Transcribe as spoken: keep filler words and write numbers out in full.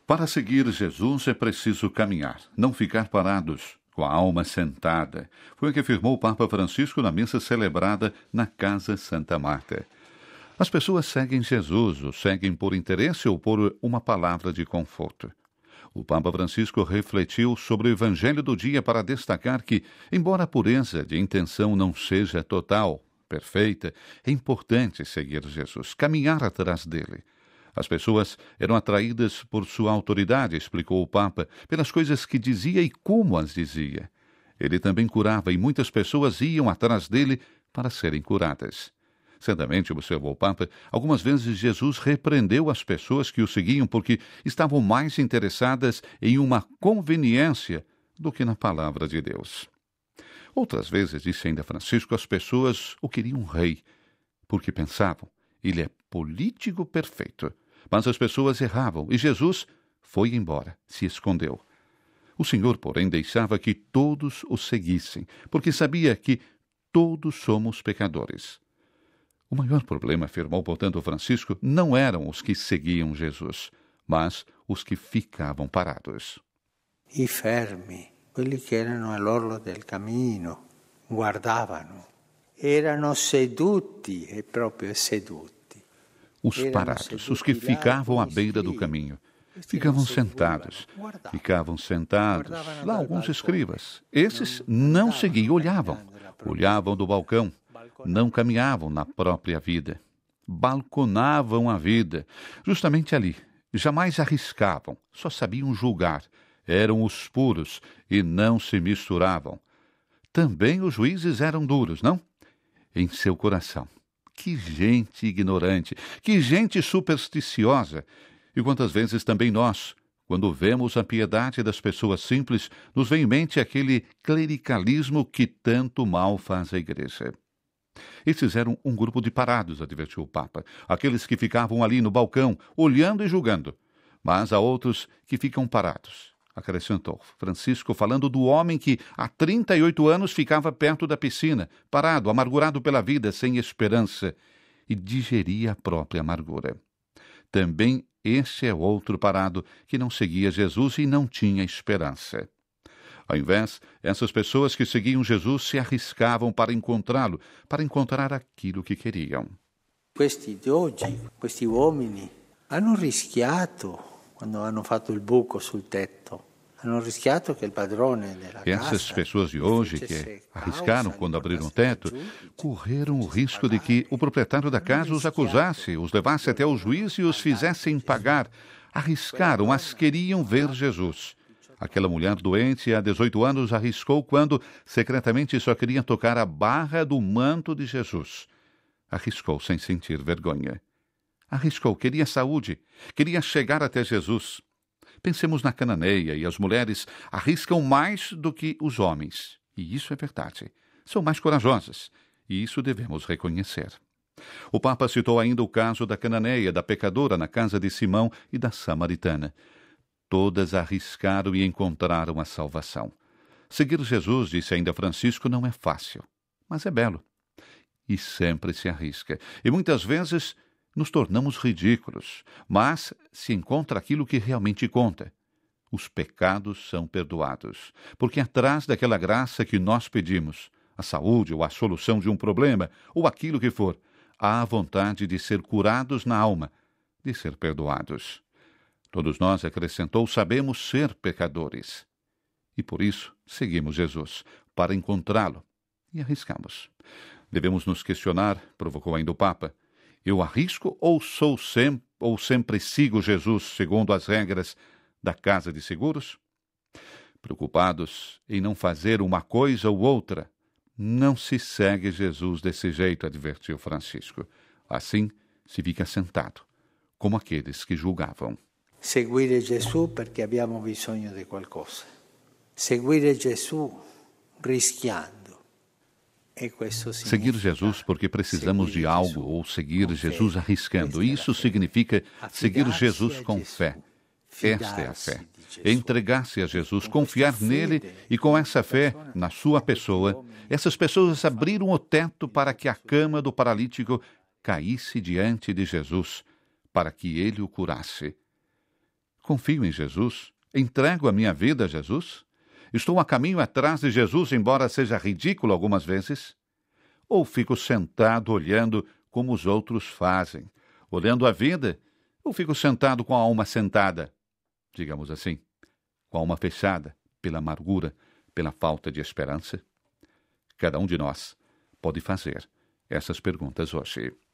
Para seguir Jesus é preciso caminhar, não ficar parados, com a alma sentada. Foi o que afirmou o Papa Francisco na missa celebrada na Casa Santa Marta. As pessoas seguem Jesus, o seguem por interesse ou por uma palavra de conforto. O Papa Francisco refletiu sobre o Evangelho do dia para destacar que, embora a pureza de intenção não seja total, perfeita, é importante seguir Jesus, caminhar atrás dele. As pessoas eram atraídas por sua autoridade, explicou o Papa, pelas coisas que dizia e como as dizia. Ele também curava e muitas pessoas iam atrás dele para serem curadas. Certamente, observou o Papa, algumas vezes Jesus repreendeu as pessoas que o seguiam porque estavam mais interessadas em uma conveniência do que na palavra de Deus. Outras vezes, disse ainda Francisco, as pessoas o queriam um rei, porque pensavam, ele é político perfeito. Mas as pessoas erravam e Jesus foi embora, se escondeu. O Senhor, porém, deixava que todos o seguissem, porque sabia que todos somos pecadores. O maior problema, afirmou, portanto, Francisco, não eram os que seguiam Jesus, mas os que ficavam parados. I fermi, quelli che erano all'orlo del cammino, guardavano, erano seduti e proprio seduti. Os parados, os que ficavam à beira do caminho, ficavam sentados, ficavam sentados, lá alguns escribas. Esses não seguiam, olhavam, olhavam do balcão, não caminhavam na própria vida, balconavam a vida, justamente ali, jamais arriscavam, só sabiam julgar, eram os puros e não se misturavam. Também os juízes eram duros, não? Em seu coração. Que gente ignorante, que gente supersticiosa. E quantas vezes também nós, quando vemos a piedade das pessoas simples, nos vem em mente aquele clericalismo que tanto mal faz à igreja. Esses eram um grupo de parados, advertiu o Papa, aqueles que ficavam ali no balcão, olhando e julgando. Mas há outros que ficam parados, acrescentou Francisco, falando do homem que há trinta e oito anos ficava perto da piscina, parado, amargurado pela vida, sem esperança, e digeria a própria amargura. Também esse é outro parado que não seguia Jesus e não tinha esperança. Ao invés, essas pessoas que seguiam Jesus se arriscavam para encontrá-lo, para encontrar aquilo que queriam. Questi di oggi, questi uomini, hanno rischiato quando hanno fatto il buco sul tetto. Hanno rischiato che il padrone della casa. Essas pessoas de hoje que arriscaram quando abriram o teto, correram o risco de que o proprietário da casa os acusasse, os levasse até o juiz e os fizessem pagar. Arriscaram, mas queriam ver Jesus. Aquela mulher doente há dezoito anos arriscou quando, secretamente, só queria tocar a barra do manto de Jesus. Arriscou sem sentir vergonha. Arriscou, queria saúde, queria chegar até Jesus. Pensemos na cananeia, e as mulheres arriscam mais do que os homens. E isso é verdade. São mais corajosas, e isso devemos reconhecer. O Papa citou ainda o caso da cananeia, da pecadora na casa de Simão e da samaritana. Todas arriscaram e encontraram a salvação. Seguir Jesus, disse ainda Francisco, não é fácil, mas é belo. E sempre se arrisca. E muitas vezes nos tornamos ridículos, mas se encontra aquilo que realmente conta. Os pecados são perdoados, porque atrás daquela graça que nós pedimos, a saúde ou a solução de um problema, ou aquilo que for, há a vontade de ser curados na alma, de ser perdoados. Todos nós, acrescentou, sabemos ser pecadores. E por isso seguimos Jesus, para encontrá-lo, e arriscamos. Devemos nos questionar, provocou ainda o Papa, eu arrisco ou sou sempre, ou sempre sigo Jesus segundo as regras da Casa de Seguros? Preocupados em não fazer uma coisa ou outra, não se segue Jesus desse jeito, advertiu Francisco. Assim se fica sentado, como aqueles que julgavam. Seguire Gesù perché abbiamo bisogno di qualcosa. Seguire Gesù rischiando. Seguir Jesus porque precisamos de algo ou seguir Jesus arriscando. Isso significa seguir Jesus com fé. Esta é a fé. Entregar-se a Jesus, confiar nele e com essa fé, na sua pessoa, essas pessoas abriram o teto para que a cama do paralítico caísse diante de Jesus, para que ele o curasse. Confio em Jesus? Entrego a minha vida a Jesus? Estou a caminho atrás de Jesus, embora seja ridículo algumas vezes? Ou fico sentado olhando como os outros fazem, olhando a vida, ou fico sentado com a alma sentada, digamos assim, com a alma fechada pela amargura, pela falta de esperança? Cada um de nós pode fazer essas perguntas hoje.